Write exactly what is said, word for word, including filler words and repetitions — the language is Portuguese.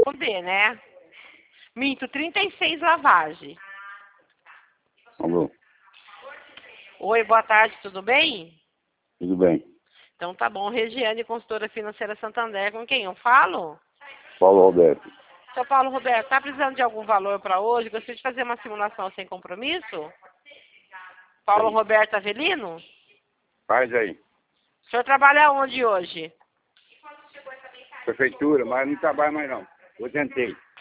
responder, né? Minto, trinta e seis lavagem. Alô, Oi, boa tarde, tudo bem? tudo bem? Então tá bom, Regiane, consultora financeira Santander, com quem eu falo? Paulo Roberto. Seu Paulo Roberto, tá precisando de algum valor para hoje? Gostaria de fazer uma simulação sem compromisso? Paulo Sim. Roberto Avelino? Faz aí. O senhor trabalha onde hoje? Prefeitura, mas não trabalho mais não. Eu tentei.